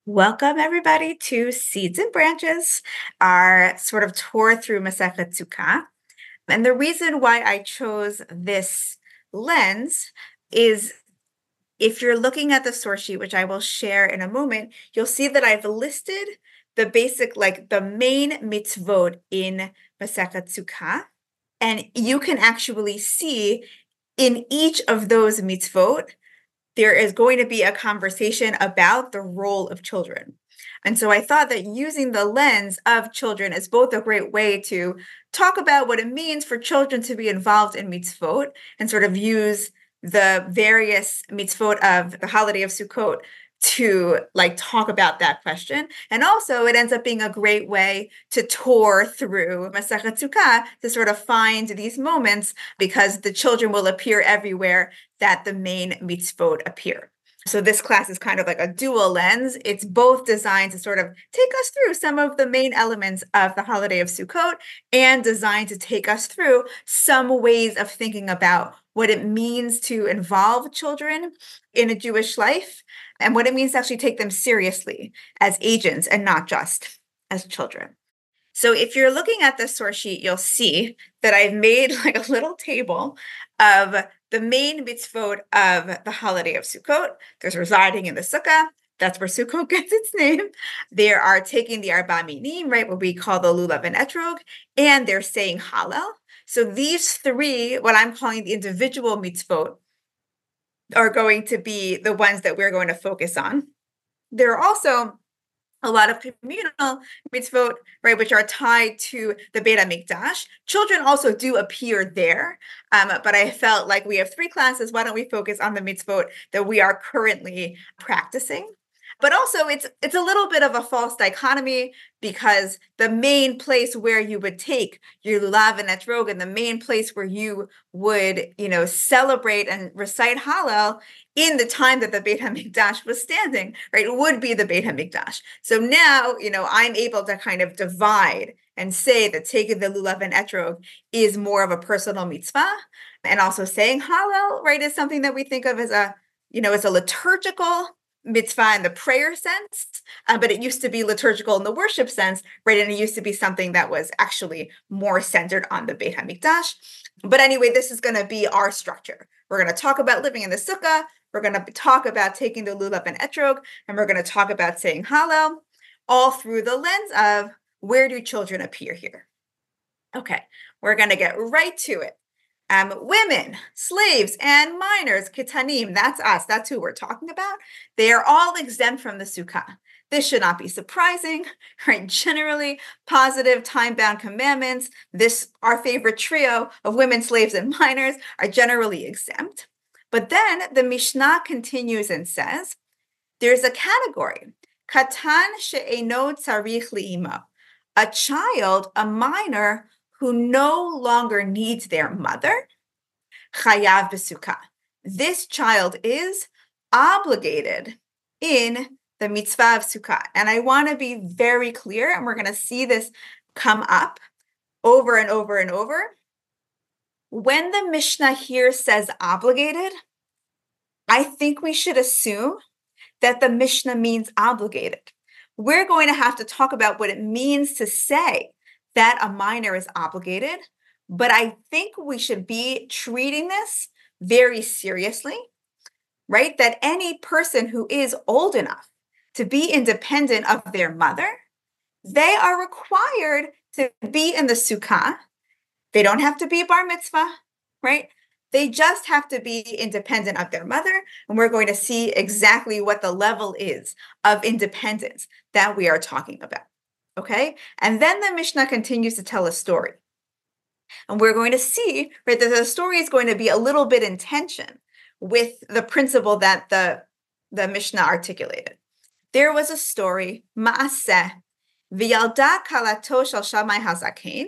Welcome, everybody, to Seeds and Branches, our sort of tour through Masechet Sukkah. And the reason why I chose this lens is if you're looking at the source sheet, which I will share in a moment, you'll see that I've listed the basic, like the main mitzvot in Masechet Sukkah. And you can actually see in each of those mitzvot, there is going to be a conversation about the role of children. And so I thought that using the lens of children is both a great way to talk about what it means for children to be involved in mitzvot and sort of use the various mitzvot of the holiday of Sukkot to like talk about that question. And also it ends up being a great way to tour through Masechet Sukkah to sort of find these moments because the children will appear everywhere that the main mitzvot appear. So this class is kind of like a dual lens. It's both designed to sort of take us through some of the main elements of the holiday of Sukkot and designed to take us through some ways of thinking about what it means to involve children in a Jewish life and what it means to actually take them seriously as agents and not just as children. So if you're looking at the source sheet, you'll see that I've made like a little table of the main mitzvot of the holiday of Sukkot. There's residing in the sukkah. That's where Sukkot gets its name. They are taking the Arba Minim, right, what we call the lulav and etrog, and they're saying Hallel. So these three, what I'm calling the individual mitzvot, are going to be the ones that we're going to focus on. There are also a lot of communal mitzvot, right, which are tied to the Beit HaMikdash. Children also do appear there, but I felt like we have three classes. Why don't we focus on the mitzvot that we are currently practicing? But also it's a little bit of a false dichotomy because the main place where you would take your lulav and etrog and the main place where you would, celebrate and recite Hallel in the time that the Beit HaMikdash was standing, right, would be the Beit HaMikdash. So now, I'm able to kind of divide and say that taking the lulav and etrog is more of a personal mitzvah, and also saying Hallel, right, is something that we think of as as a liturgical mitzvah in the prayer sense, but it used to be liturgical in the worship sense, right? And it used to be something that was actually more centered on the Beit HaMikdash. But anyway, this is going to be our structure. We're going to talk about living in the sukkah. We're going to talk about taking the lulav and etrog, and we're going to talk about saying Hallel, all through the lens of where do children appear here? Okay, we're going to get right to it. Women, slaves, and minors, kitanim, that's us, that's who we're talking about. They are all exempt from the sukkah. This should not be surprising, right? Generally, positive time-bound commandments, our favorite trio of women, slaves, and minors are generally exempt. But then the Mishnah continues and says, there's a category, katan she'eno tzarich li'imo, a child, a minor, who no longer needs their mother, chayav b'sukkah. This child is obligated in the mitzvah of sukkah. And I want to be very clear, and we're going to see this come up over and over and over. When the Mishnah here says obligated, I think we should assume that the Mishnah means obligated. We're going to have to talk about what it means to say that a minor is obligated, but I think we should be treating this very seriously, right? That any person who is old enough to be independent of their mother, they are required to be in the sukkah. They don't have to be bar mitzvah, right? They just have to be independent of their mother. And we're going to see exactly what the level is of independence that we are talking about. Okay. And then the Mishnah continues to tell a story. And we're going to see, right, that the story is going to be a little bit in tension with the principle that the Mishnah articulated. There was a story, Ma'aseh, V'yalda kalato shel Shammai hazaken,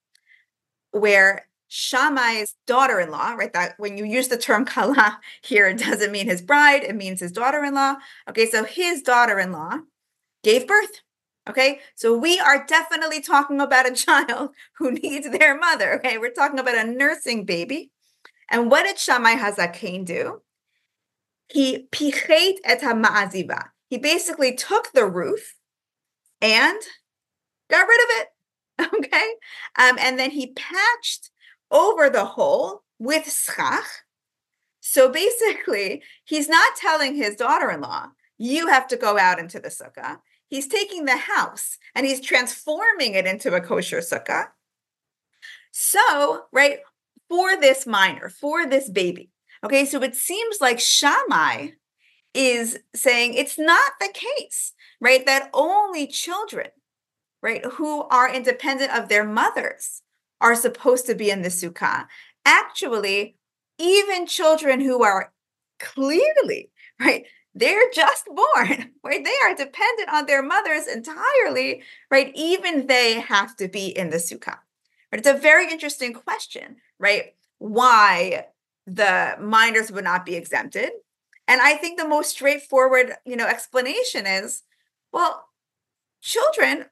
where Shammai's daughter-in-law, right? That when you use the term kala here, it doesn't mean his bride, it means his daughter-in-law. Okay, so his daughter-in-law gave birth. Okay, so we are definitely talking about a child who needs their mother. Okay, we're talking about a nursing baby. And what did Shammai Hazaken do? He pichet et ha'ma'aziva. he basically took the roof and got rid of it. Okay. And then he patched over the hole with schach. So basically, he's not telling his daughter-in-law, you have to go out into the sukkah. He's taking the house and he's transforming it into a kosher sukkah. So, right, for this minor, for this baby. Okay, so it seems like Shammai is saying it's not the case, right, that only children, right, who are independent of their mothers are supposed to be in the sukkah. Actually, even children who are clearly, right, they're just born, right? They are dependent on their mothers entirely, right? Even they have to be in the sukkah. But it's a very interesting question, right? Why the minors would not be exempted. And I think the most straightforward, explanation is, well, children,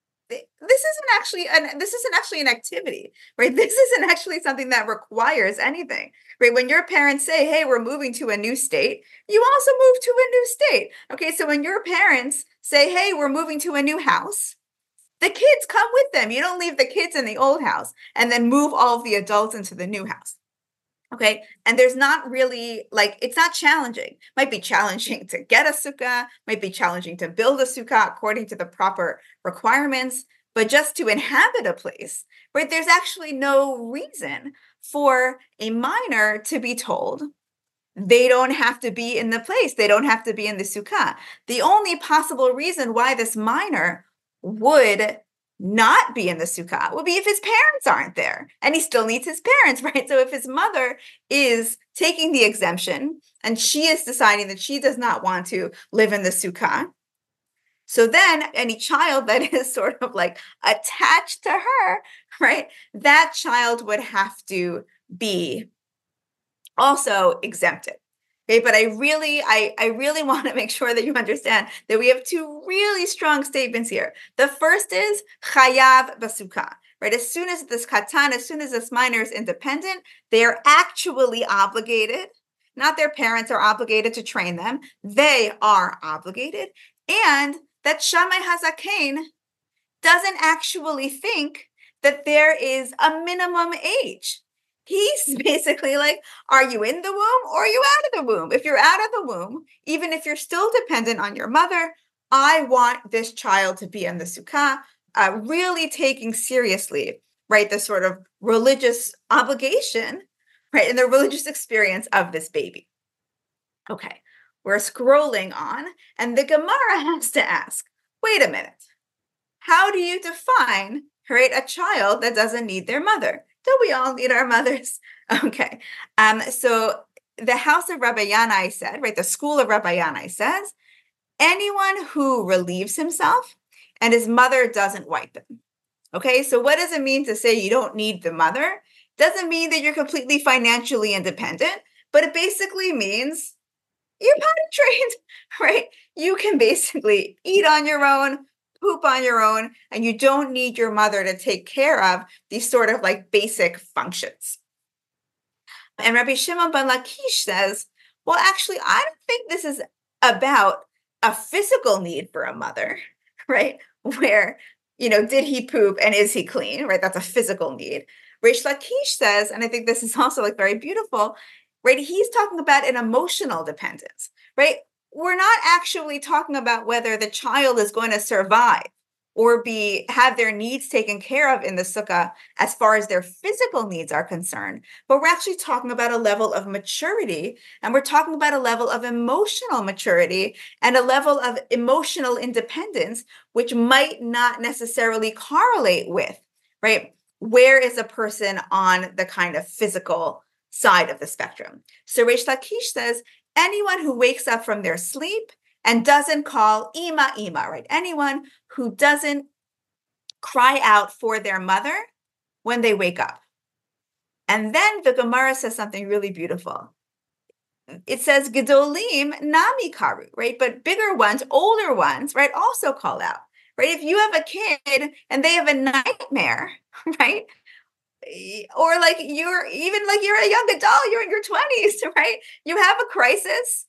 this isn't actually an activity, right? This isn't actually something that requires anything, right? When your parents say, hey, we're moving to a new state, you also move to a new state. Okay, so when your parents say, hey, we're moving to a new house, the kids come with them. You don't leave the kids in the old house and then move all of the adults into the new house. Okay. And there's not really it's not challenging. Might be challenging to get a sukkah, might be challenging to build a sukkah according to the proper requirements, but just to inhabit a place, right? There's actually no reason for a minor to be told they don't have to be in the place. They don't have to be in the sukkah. The only possible reason why this minor would not be in the sukkah would be if his parents aren't there and he still needs his parents, right? So if his mother is taking the exemption and she is deciding that she does not want to live in the sukkah, so then any child that is sort of attached to her, right? That child would have to be also exempted. Okay, but I really want to make sure that you understand that we have two really strong statements here. The first is chayav basukah, right? As soon as this minor is independent, they are actually obligated. Not their parents are obligated to train them. They are obligated. And that Shammai Hazaken doesn't actually think that there is a minimum age. He's basically like, are you in the womb or are you out of the womb? If you're out of the womb, even if you're still dependent on your mother, I want this child to be in the sukkah, really taking seriously, right, the sort of religious obligation, right, and the religious experience of this baby. Okay, we're scrolling on, and the Gemara has to ask, wait a minute. How do you define, right, a child that doesn't need their mother? Don't we all need our mothers? Okay. So the house of Rabbi Yanai said, right, the school of Rabbi Yanai says, anyone who relieves himself and his mother doesn't wipe him. Okay, so what does it mean to say you don't need the mother? Doesn't mean that you're completely financially independent, but it basically means you're potty trained, right? You can basically eat on your own, poop on your own, and you don't need your mother to take care of these sort of basic functions. And Rabbi Shimon ben Lakish says, well, actually, I don't think this is about a physical need for a mother, right? Where, did he poop and is he clean, right? That's a physical need. Reish Lakish says, and I think this is also very beautiful, right? He's talking about an emotional dependence, right? We're not actually talking about whether the child is going to survive or have their needs taken care of in the sukkah as far as their physical needs are concerned, but we're actually talking about a level of maturity, and we're talking about a level of emotional maturity and a level of emotional independence, which might not necessarily correlate with, right, where is a person on the kind of physical side of the spectrum. So Reish Lakish says, anyone who wakes up from their sleep and doesn't call Ima, right? Anyone who doesn't cry out for their mother when they wake up. And then the Gemara says something really beautiful. It says, Gedolim nami karu, right? But bigger ones, older ones, right, also call out, right? If you have a kid and they have a nightmare, right? Or you're a young adult, you're in your 20s, right? You have a crisis.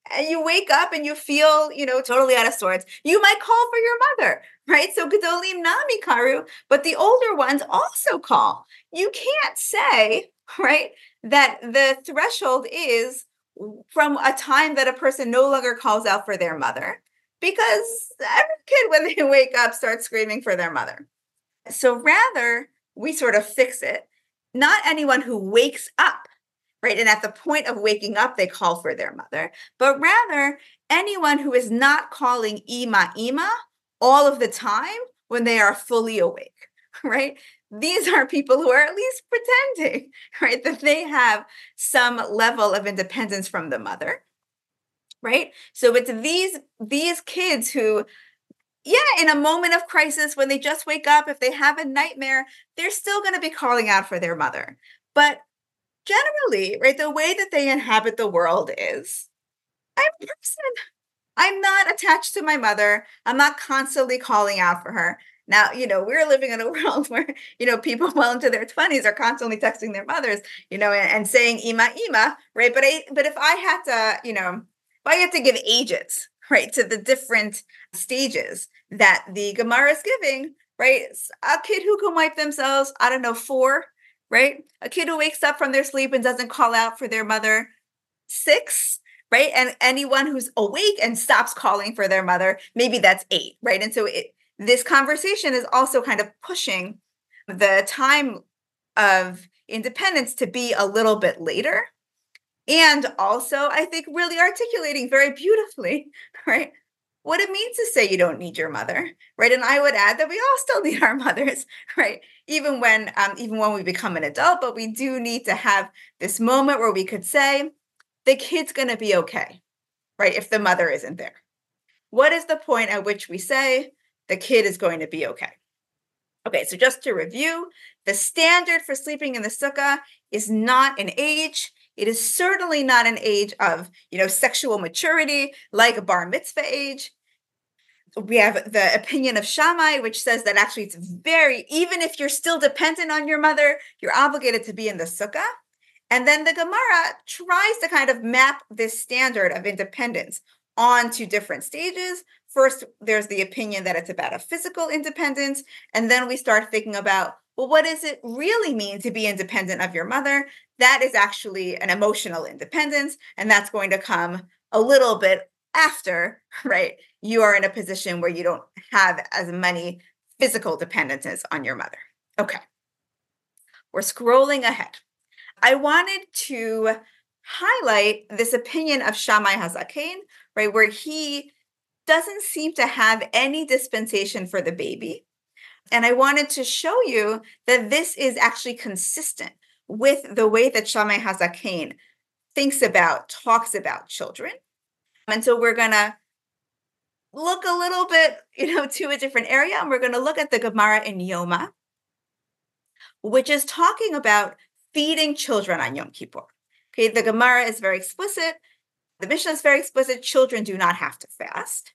and you wake up and you feel, totally out of sorts, you might call for your mother, right? So Gedolim Nami Karu, but the older ones also call. You can't say, right, that the threshold is from a time that a person no longer calls out for their mother, because every kid, when they wake up, starts screaming for their mother. So rather, we sort of fix it. Not anyone who wakes up, right? And at the point of waking up, they call for their mother, but rather anyone who is not calling Ima Ima all of the time when they are fully awake, right? These are people who are at least pretending, right, that they have some level of independence from the mother, right? So it's these kids who, yeah, in a moment of crisis, when they just wake up, if they have a nightmare, they're still going to be calling out for their mother. But generally, right, the way that they inhabit the world is, I'm a person. I'm not attached to my mother. I'm not constantly calling out for her. Now, we're living in a world where, people well into their 20s are constantly texting their mothers, and saying Ima Ima, right? But if I had to, if I had to give ages, right, to the different stages that the Gemara is giving, right? A kid who can wipe themselves, I don't know, 4, right? A kid who wakes up from their sleep and doesn't call out for their mother, 6, right? And anyone who's awake and stops calling for their mother, maybe that's 8, right? And so this conversation is also kind of pushing the time of independence to be a little bit later. And also, I think, really articulating very beautifully, right, what it means to say you don't need your mother, right? And I would add that we all still need our mothers, right? Even when we become an adult, but we do need to have this moment where we could say, the kid's going to be okay, right? If the mother isn't there. What is the point at which we say the kid is going to be okay? Okay, so just to review, the standard for sleeping in the sukkah is not an age. It is certainly not an age of, sexual maturity, like a bar mitzvah age. We have the opinion of Shammai, which says that actually it's even if you're still dependent on your mother, you're obligated to be in the sukkah. And then the Gemara tries to kind of map this standard of independence onto different stages. First, there's the opinion that it's about a physical independence. And then we start thinking about, well, what does it really mean to be independent of your mother? That is actually an emotional independence. And that's going to come a little bit after, right? You are in a position where you don't have as many physical dependencies on your mother. Okay. We're scrolling ahead. I wanted to highlight this opinion of Shammai Hazaken, right, where he doesn't seem to have any dispensation for the baby. And I wanted to show you that this is actually consistent with the way that Shammai Hazaken talks about children. And so we're going to look a little bit, to a different area, and we're going to look at the Gemara in Yoma, which is talking about feeding children on Yom Kippur. Okay, the Gemara is very explicit. The Mishnah is very explicit. Children do not have to fast.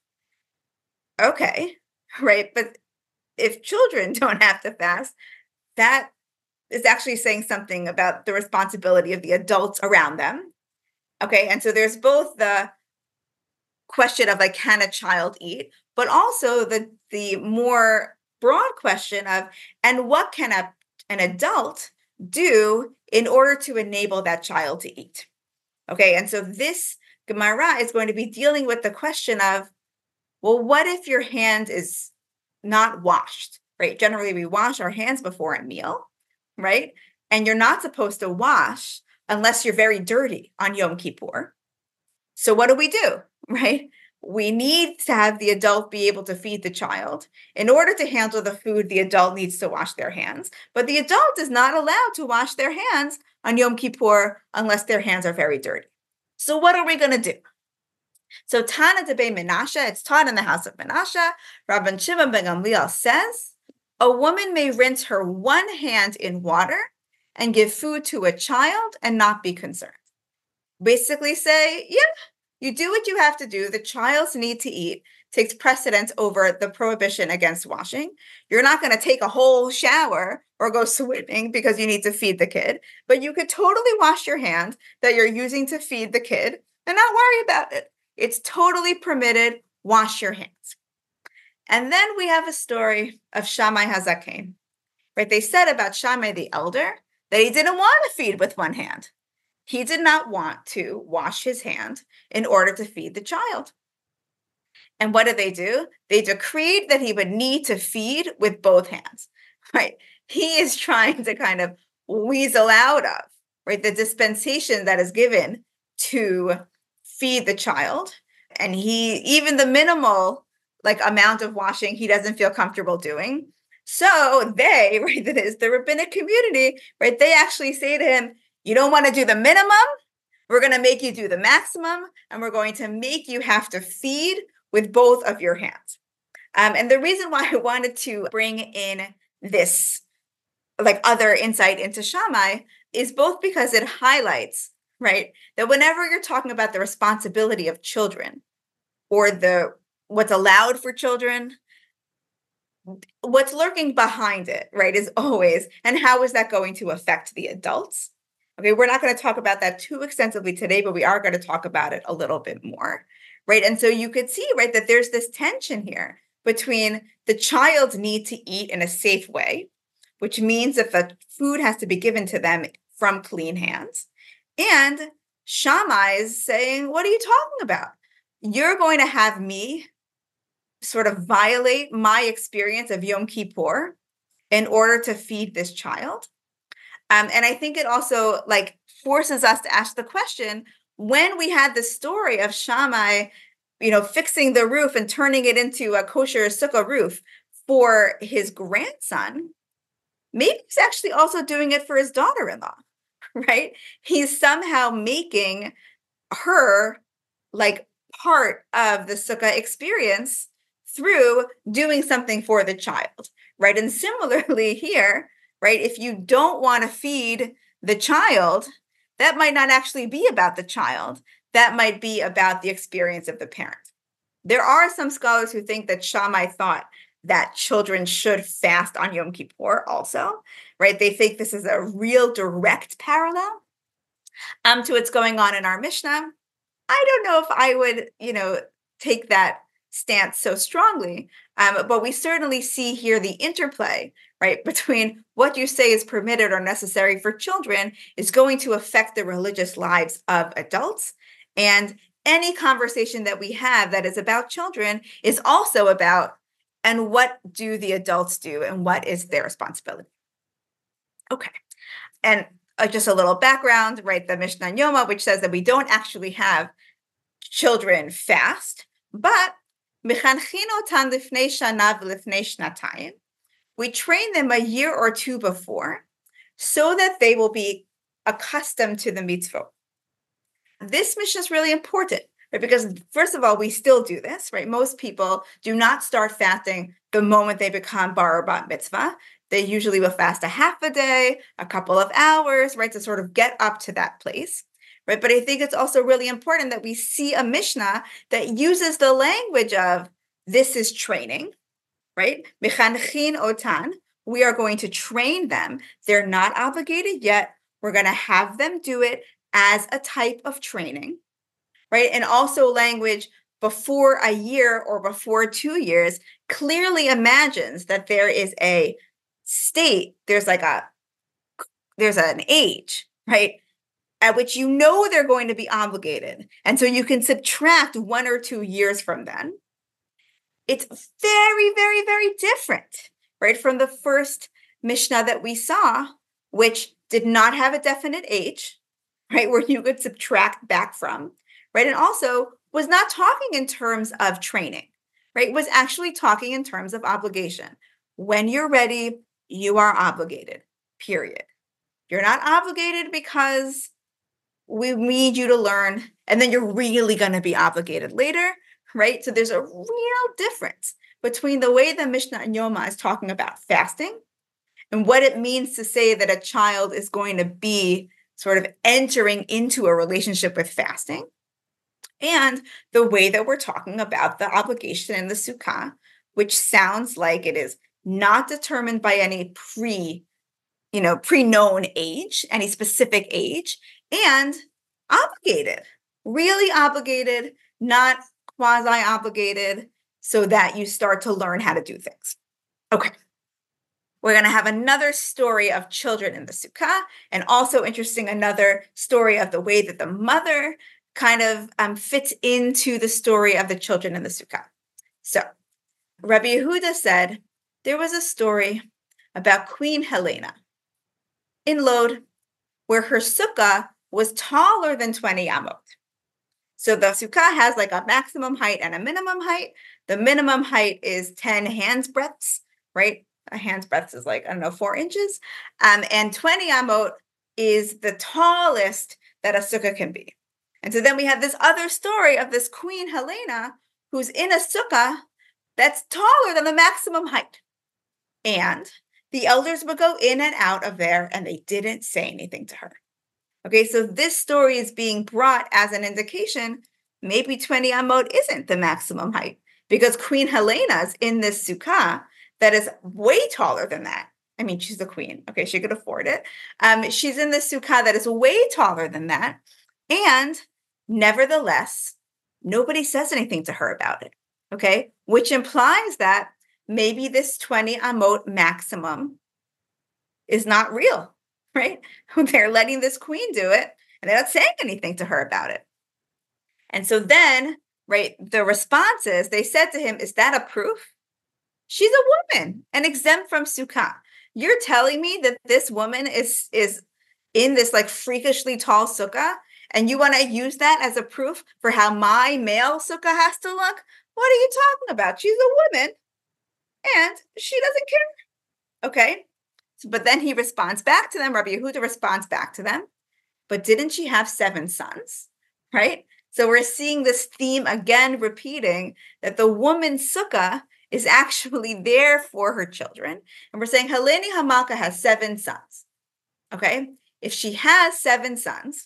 Okay, right. But if children don't have to fast, that is actually saying something about the responsibility of the adults around them. Okay, and so there's both the question of, like, can a child eat, but also the more broad question of, and what can an adult do in order to enable that child to eat? Okay, and so this Gemara is going to be dealing with the question of, well, what if your hand is not washed, right? Generally, we wash our hands before a meal, right? And you're not supposed to wash unless you're very dirty on Yom Kippur. So what do, right? We need to have the adult be able to feed the child. In order to handle the food, the adult needs to wash their hands. But the adult is not allowed to wash their hands on Yom Kippur unless their hands are very dirty. So what are we going to do? So Tana Debe Menashe, it's taught in the house of Menashe. Rabban Shimon ben Gamliel says, a woman may rinse her one hand in water and give food to a child and not be concerned. Basically say, yeah, you do what you have to do. The child's need to eat takes precedence over the prohibition against washing. You're not going to take a whole shower or go swimming because you need to feed the kid, but you could totally wash your hand that you're using to feed the kid and not worry about it, It's totally permitted. Wash your hands. And then we have a story of Shammai Hazaken, right? They said about Shammai the elder that he didn't want to feed with one hand. He did not want to wash his hand in order to feed the child. And what did they do? They decreed that he would need to feed with both hands, right? He is trying to kind of weasel out of, right, the dispensation that is given to feed the child. And even the minimal like amount of washing, he doesn't feel comfortable doing. So they, right, that is the rabbinic community, right, they actually say to him, you don't want to do the minimum, we're going to make you do the maximum, and we're going to make you have to feed with both of your hands. And the reason why I wanted to bring in this like other insight into Shammai is both because it highlights, right, that whenever you're talking about the responsibility of children or what's allowed for children, what's lurking behind it, right, is always, and how is that going to affect the adults? Okay, we're not going to talk about that too extensively today, but we are going to talk about it a little bit more, right? And so you could see, right, that there's this tension here between the child's need to eat in a safe way, which means that the food has to be given to them from clean hands, and Shammai is saying, what are you talking about? You're going to have me sort of violate my experience of Yom Kippur in order to feed this child. And I think it also like forces us to ask the question, when we had the story of Shammai, fixing the roof and turning it into a kosher sukkah roof for his grandson, maybe he's actually also doing it for his daughter-in-law, right? He's somehow making her like part of the sukkah experience through doing something for the child, right? And similarly here, right, if you don't want to feed the child, that might not actually be about the child. That might be about the experience of the parent. There are some scholars who think that Shammai thought that children should fast on Yom Kippur also, right? They think this is a real direct parallel to what's going on in our Mishnah. I don't know if I would, take that stance so strongly, but we certainly see here the interplay, right, between what you say is permitted or necessary for children is going to affect the religious lives of adults. And any conversation that we have that is about children is also about, and what do the adults do and what is their responsibility? Okay. And just a little background, right, the Mishnah Yoma, which says that we don't actually have children fast, but we train them a year or two before so that they will be accustomed to the mitzvot. This mission is really important, right? Because first of all, we still do this, right? Most people do not start fasting the moment they become bar or bat mitzvah. They usually will fast a half a day, a couple of hours, right, to sort of get up to that place. Right? But I think it's also really important that we see a Mishnah that uses the language of this is training, right? Mechanchin otan, we are going to train them. They're not obligated yet. We're going to have them do it as a type of training, right? And also language before a year or before 2 years clearly imagines that there is a state, there's an age, right, at which they're going to be obligated. And so you can subtract 1 or 2 years from then. It's very, very, very different, right, from the first Mishnah that we saw, which did not have a definite age, right, where you could subtract back from, right, and also was not talking in terms of training, right, was actually talking in terms of obligation. When you're ready, you are obligated, period. You're not obligated because we need you to learn, and then you're really going to be obligated later, right? So there's a real difference between the way the Mishnah and Yoma is talking about fasting and what it means to say that a child is going to be sort of entering into a relationship with fasting, and the way that we're talking about the obligation in the Sukkah, which sounds like it is not determined by any pre-known age, any specific age, and obligated, really obligated not quasi-obligated, so that you start to learn how to do things. Okay. We're going to have another story of children in the sukkah, and also interesting, another story of the way that the mother kind of fits into the story of the children in the sukkah. So Rabbi Yehuda said there was a story about Queen Helena in Lod, where her sukkah was taller than 20 amot. So the sukkah has like a maximum height and a minimum height. The minimum height is 10 hands breadths, right? A hand's breadth is like, I don't know, 4 inches. And 20 amot is the tallest that a sukkah can be. And so then we have this other story of this Queen Helena who's in a sukkah that's taller than the maximum height. And the elders would go in and out of there and they didn't say anything to her. Okay, so this story is being brought as an indication maybe 20 amot isn't the maximum height, because Queen Helena's in this sukkah that is way taller than that. I mean, she's the queen. Okay, she could afford it. She's in this sukkah that is way taller than that. And nevertheless, nobody says anything to her about it. Okay, which implies that maybe this 20 amot maximum is not real, right? They're letting this queen do it and they're not saying anything to her about it. And so then, right, the response is, they said to him, is that a proof? She's a woman and exempt from sukkah. You're telling me that this woman is in this like freakishly tall sukkah, and you want to use that as a proof for how my male sukkah has to look? What are you talking about? She's a woman and she doesn't care. Okay. But then he responds back to them. Rabbi Yehuda responds back to them. But didn't she have 7 sons? Right? So we're seeing this theme again repeating, that the woman's sukkah is actually there for her children. And we're saying Heleni Hamalka has 7 sons. Okay? If she has 7 sons,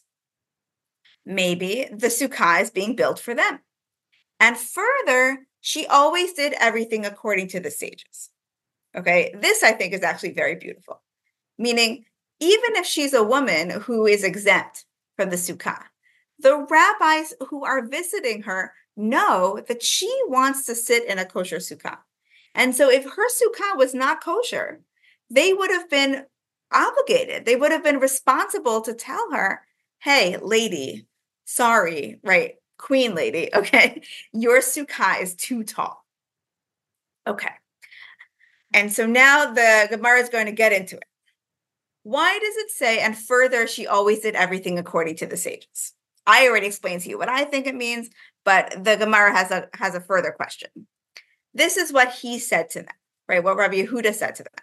maybe the sukkah is being built for them. And further, she always did everything according to the sages. Okay? This, I think, is actually very beautiful. Meaning, even if she's a woman who is exempt from the sukkah, the rabbis who are visiting her know that she wants to sit in a kosher sukkah. And so if her sukkah was not kosher, they would have been obligated. They would have been responsible to tell her, hey, lady, sorry, right, queen lady, okay, your sukkah is too tall. Okay. And so now the Gemara is going to get into it. Why does it say, and further, she always did everything according to the sages? I already explained to you what I think it means, but the Gemara has a further question. This is what he said to them, right? What Rabbi Yehuda said to them.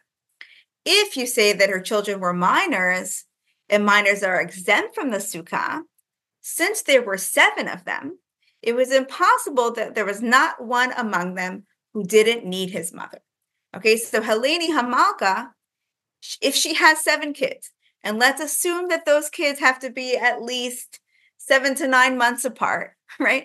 If you say that her children were minors, and minors are exempt from the sukkah, since there were 7 of them, it was impossible that there was not one among them who didn't need his mother. Okay, so Heleni Hamalka, if she has 7 kids, and let's assume that those kids have to be at least 7 to 9 months apart, right?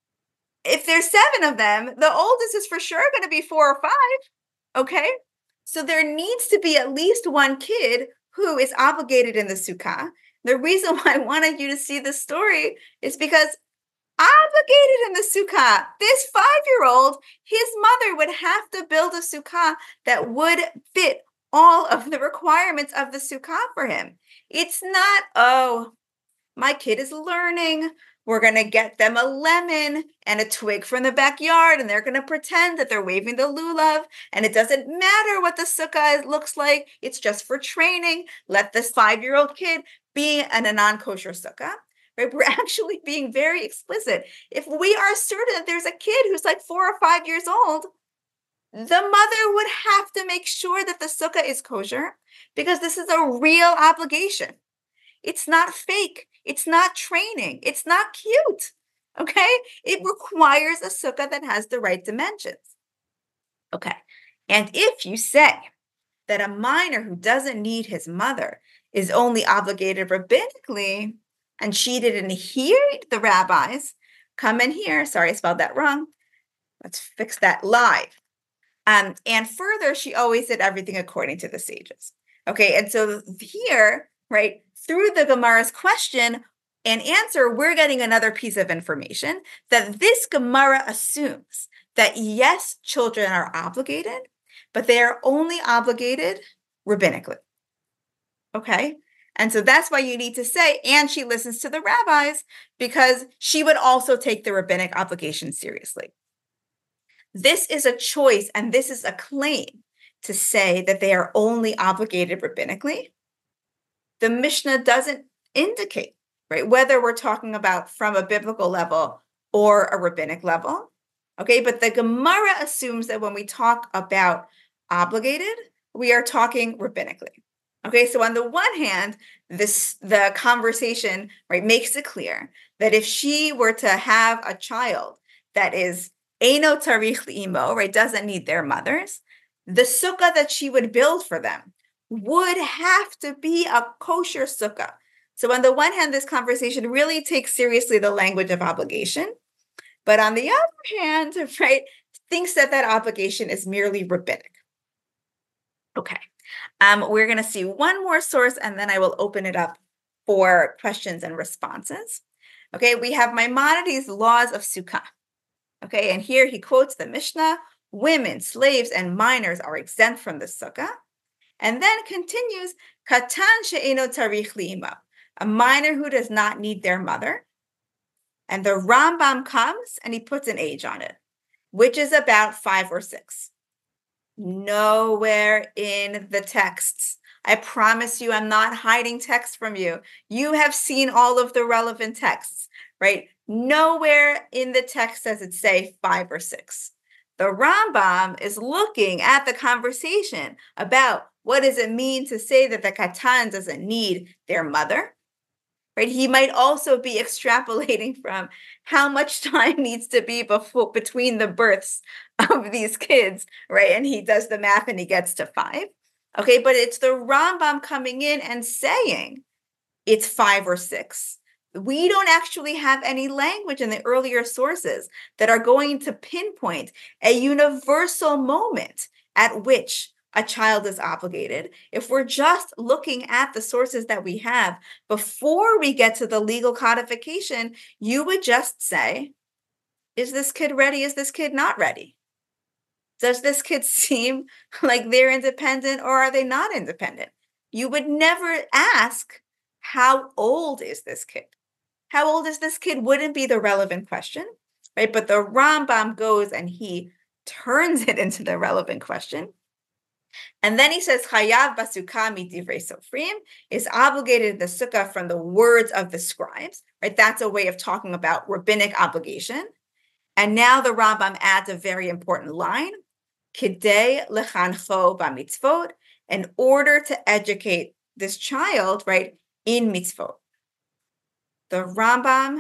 If there's 7 of them, the oldest is for sure going to be 4 or 5, okay? So there needs to be at least one kid who is obligated in the sukkah. The reason why I wanted you to see this story is because obligated in the sukkah, this 5-year-old, his mother would have to build a sukkah that would fit all of the requirements of the sukkah for him. It's not, oh, my kid is learning. We're going to get them a lemon and a twig from the backyard, and they're going to pretend that they're waving the lulav, and it doesn't matter what the sukkah looks like. It's just for training. Let this 5-year-old kid be in a non-kosher sukkah. Right? We're actually being very explicit. If we are certain that there's a kid who's like 4 or 5 years old, the mother would have to make sure that the sukkah is kosher, because this is a real obligation. It's not fake. It's not training. It's not cute. Okay? It requires a sukkah that has the right dimensions. Okay. And if you say that a minor who doesn't need his mother is only obligated rabbinically, and she didn't hear the rabbis come in here, sorry, I spelled that wrong. Let's fix that live. And further, she always did everything according to the sages. Okay, and so here, right, through the Gemara's question, and answer, we're getting another piece of information that this Gemara assumes that yes, children are obligated, but they are only obligated rabbinically. Okay? And so that's why you need to say, and she listens to the rabbis, because she would also take the rabbinic obligation seriously. This is a choice, and this is a claim to say that they are only obligated rabbinically. The Mishnah doesn't indicate, right, whether we're talking about from a biblical level or a rabbinic level. Okay, but the Gemara assumes that when we talk about obligated, we are talking rabbinically. Okay, so on the one hand, the conversation, right, makes it clear that if she were to have a child that is eino tarich imo, right, doesn't need their mothers, the sukkah that she would build for them would have to be a kosher sukkah. So on the one hand, this conversation really takes seriously the language of obligation, but on the other hand, right, thinks that that obligation is merely rabbinic. Okay. We're going to see one more source, and then I will open it up for questions and responses. Okay, we have Maimonides' Laws of Sukkah. Okay, and here he quotes the Mishnah, women, slaves, and minors are exempt from the sukkah. And then continues, Katan she'eno tarich li'imo, a minor who does not need their mother. And the Rambam comes and he puts an age on it, which is about 5 or 6. Nowhere in the texts. I promise you, I'm not hiding text from you. You have seen all of the relevant texts, right? Nowhere in the text does it say 5 or 6. The Rambam is looking at the conversation about what does it mean to say that the katan doesn't need their mother, right? He might also be extrapolating from how much time needs to be between the births of these kids, right? And he does the math and he gets to 5. Okay, but it's the Rambam coming in and saying it's 5 or 6. We don't actually have any language in the earlier sources that are going to pinpoint a universal moment at which a child is obligated. If we're just looking at the sources that we have before we get to the legal codification, you would just say, is this kid ready? Is this kid not ready? Does this kid seem like they're independent or are they not independent? You would never ask, how old is this kid? How old is this kid wouldn't be the relevant question, right? But the Rambam goes and he turns it into the relevant question. And then he says, Chayav basukah midivrei sofrim, is obligated in the sukkah from the words of the scribes, right? That's a way of talking about rabbinic obligation. And now the Rambam adds a very important line, Kidei lechancho bamitzvot, in order to educate this child, right, in mitzvot. The Rambam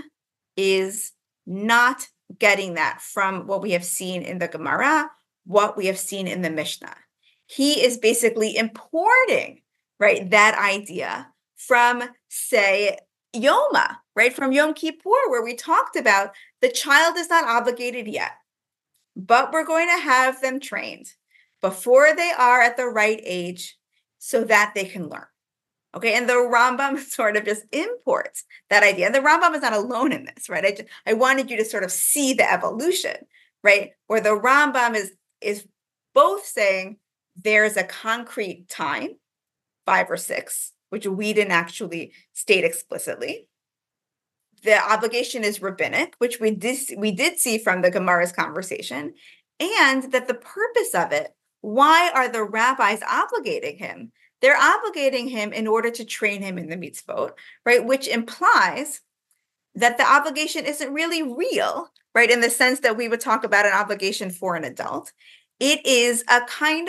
is not getting that from what we have seen in the Gemara, what we have seen in the Mishnah. He is basically importing, right, that idea from, say, Yoma, right, from Yom Kippur, where we talked about the child is not obligated yet, but we're going to have them trained before they are at the right age so that they can learn. Okay, and the Rambam sort of just imports that idea. And the Rambam is not alone in this, right? I wanted you to sort of see the evolution, right? Where the Rambam is both saying there's a concrete time, 5 or 6, which we didn't actually state explicitly. The obligation is rabbinic, which we did see from the Gemara's conversation, and that the purpose of it, why are the rabbis obligating him? They're obligating him in order to train him in the mitzvot, right? Which implies that the obligation isn't really real, right? In the sense that we would talk about an obligation for an adult. It is a kind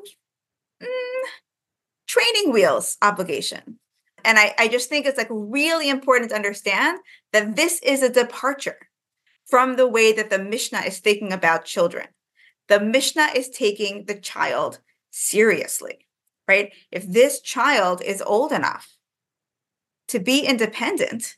of training wheels obligation. And I just think it's like really important to understand that this is a departure from the way that the Mishnah is thinking about children. The Mishnah is taking the child seriously. Right? If this child is old enough to be independent,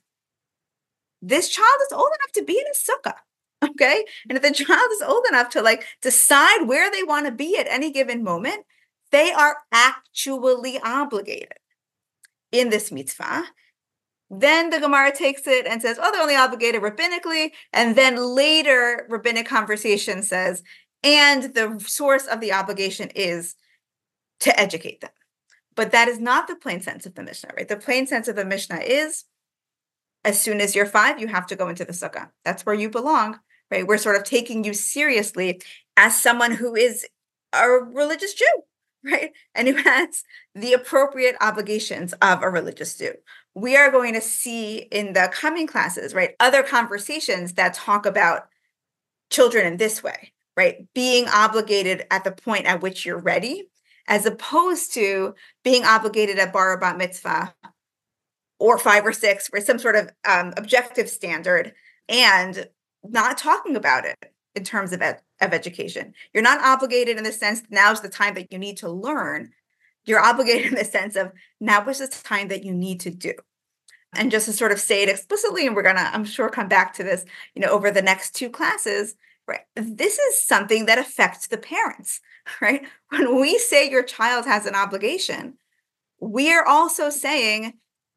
this child is old enough to be in a sukkah. Okay. And if the child is old enough to like decide where they want to be at any given moment, they are actually obligated in this mitzvah. Then the Gemara takes it and says, oh, they're only obligated rabbinically. And then later, rabbinic conversation says, and the source of the obligation is to educate them. But that is not the plain sense of the Mishnah, right? The plain sense of the Mishnah is, as soon as you're 5, you have to go into the sukkah. That's where you belong, right? We're sort of taking you seriously as someone who is a religious Jew, right? And who has the appropriate obligations of a religious Jew. We are going to see in the coming classes, right, other conversations that talk about children in this way, right? Being obligated at the point at which you're ready, as opposed to being obligated at bar or bat mitzvah or 5 or 6 for some sort of objective standard and not talking about it in terms of education. You're not obligated in the sense now's the time that you need to learn. You're obligated in the sense of now is the time that you need to do. And just to sort of say it explicitly, and we're going to, I'm sure, come back to this, over the next 2 classes, right? This is something that affects the parents, right? When we say your child has an obligation, we are also saying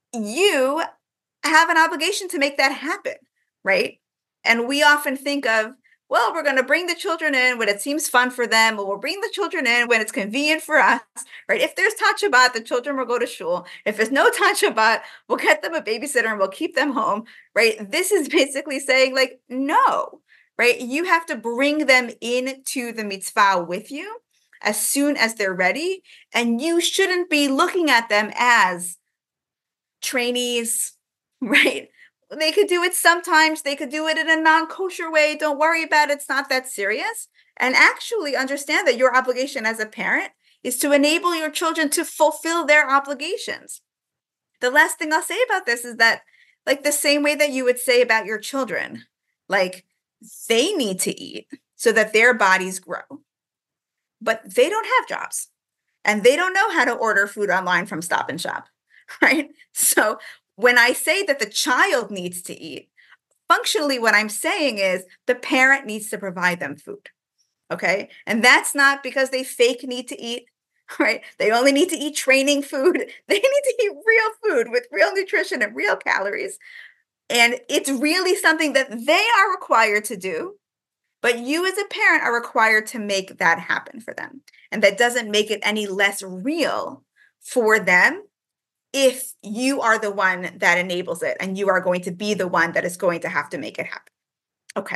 you have an obligation to make that happen, right? And we often think of, well, we're going to bring the children in when it seems fun for them, or we'll bring the children in when it's convenient for us, right? If there's Tag Shabbat, the children will go to shul. If there's no Tag Shabbat, we'll get them a babysitter and we'll keep them home, right? This is basically saying, like, no, right? You have to bring them into the mitzvah with you as soon as they're ready, and you shouldn't be looking at them as trainees, right? They could do it sometimes. They could do it in a non-kosher way. Don't worry about it. It's not that serious. And actually understand that your obligation as a parent is to enable your children to fulfill their obligations. The last thing I'll say about this is that, like, the same way that you would say about your children, like, they need to eat so that their bodies grow, but they don't have jobs and they don't know how to order food online from Stop and Shop, right? So when I say that the child needs to eat, functionally what I'm saying is the parent needs to provide them food, okay? And that's not because they fake need to eat, right? They only need to eat training food. They need to eat real food with real nutrition and real calories. And it's really something that they are required to do, but you as a parent are required to make that happen for them. And that doesn't make it any less real for them if you are the one that enables it and you are going to be the one that is going to have to make it happen. Okay.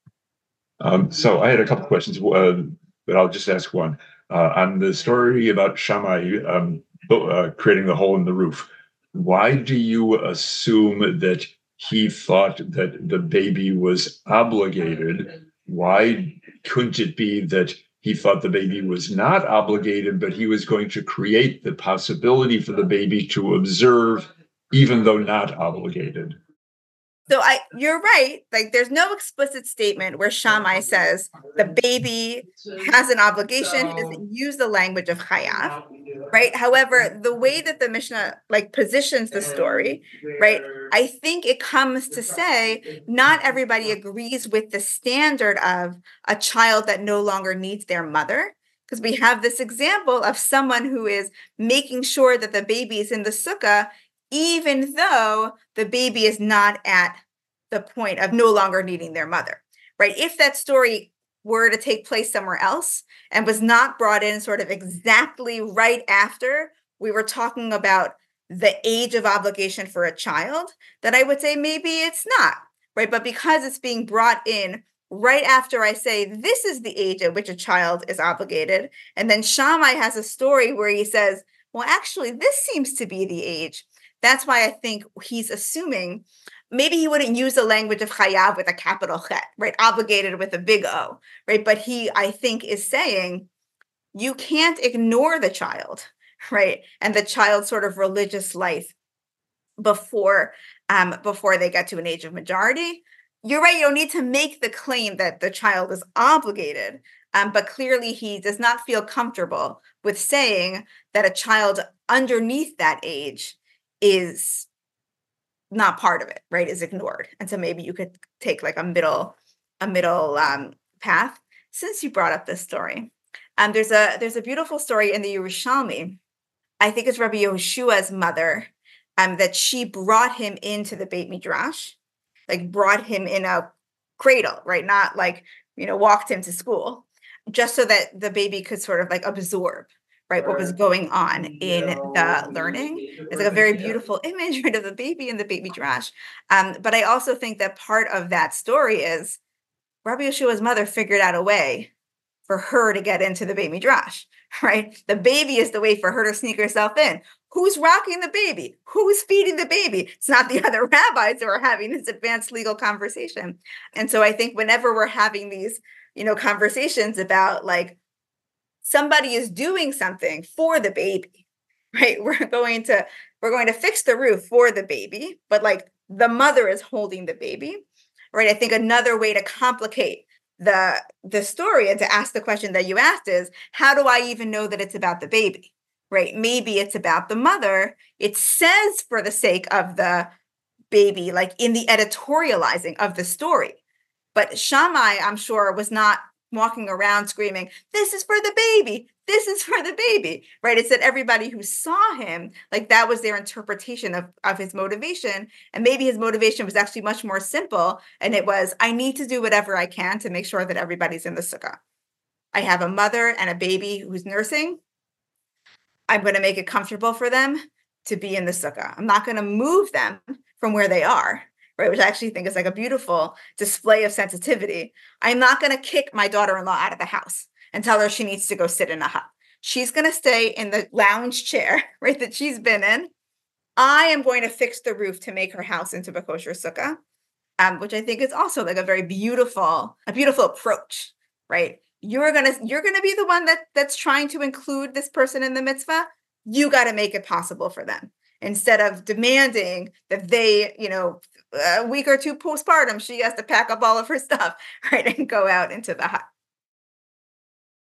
So I had a couple questions, but I'll just ask one. On the story about Shammai creating the hole in the roof, why do you assume that he thought that the baby was obligated? Why couldn't it be that he thought the baby was not obligated, but he was going to create the possibility for the baby to observe, even though not obligated? So you're right. Like, there's no explicit statement where Shammai says the baby has an obligation. He doesn't use the language of chayav, right? However, the way that the Mishnah positions the story, right? I think it comes to say not everybody agrees with the standard of a child that no longer needs their mother, because we have this example of someone who is making sure that the baby is in the sukkah, even though the baby is not at the point of no longer needing their mother, right? If that story were to take place somewhere else and was not brought in sort of exactly right after we were talking about the age of obligation for a child, then I would say maybe it's not, right? But because it's being brought in right after I say this is the age at which a child is obligated, and then Shammai has a story where he says, well, actually, this seems to be the age. That's why I think he's assuming maybe he wouldn't use the language of chayav with a capital chet, right? Obligated with a big O, right? But he, I think, is saying you can't ignore the child, right? And the child's sort of religious life before they get to an age of majority. You're right. You don't need to make the claim that the child is obligated, but clearly he does not feel comfortable with saying that a child underneath that age is not part of it, right? Is ignored. And so maybe you could take like a middle path. Since you brought up this story, there's a beautiful story in the Yerushalmi. I think it's Rabbi Yehoshua's mother that she brought him into the Beit Midrash, like brought him in a cradle, right? Not like, walked him to school, just so that the baby could sort of like absorb, right, what was going on in the learning. It's like a very beautiful image, right, of the baby in the Beit Midrash. But I also think that part of that story is Rabbi Yeshua's mother figured out a way for her to get into the Beit Midrash, right? The baby is the way for her to sneak herself in. Who's rocking the baby? Who's feeding the baby? It's not the other rabbis who are having this advanced legal conversation. And so I think whenever we're having these, conversations about like somebody is doing something for the baby, right? We're going to fix the roof for the baby, but like the mother is holding the baby, right? I think another way to complicate the story and to ask the question that you asked is, how do I even know that it's about the baby, right? Maybe it's about the mother. It says for the sake of the baby, like in the editorializing of the story. But Shammai, I'm sure, was not walking around screaming, "This is for the baby. This is for the baby," right? It's that everybody who saw him, like that was their interpretation of his motivation. And maybe his motivation was actually much more simple. And it was, I need to do whatever I can to make sure that everybody's in the sukkah. I have a mother and a baby who's nursing. I'm going to make it comfortable for them to be in the sukkah. I'm not going to move them from where they are, right? Which I actually think is like a beautiful display of sensitivity. I'm not going to kick my daughter-in-law out of the house and tell her she needs to go sit in a hut. She's going to stay in the lounge chair, right, that she's been in. I am going to fix the roof to make her house into a kosher sukkah, which I think is also like a very beautiful approach, right? You're gonna be the one that's trying to include this person in the mitzvah. You got to make it possible for them instead of demanding that they, a week or two postpartum, she has to pack up all of her stuff, right, and go out into the hut.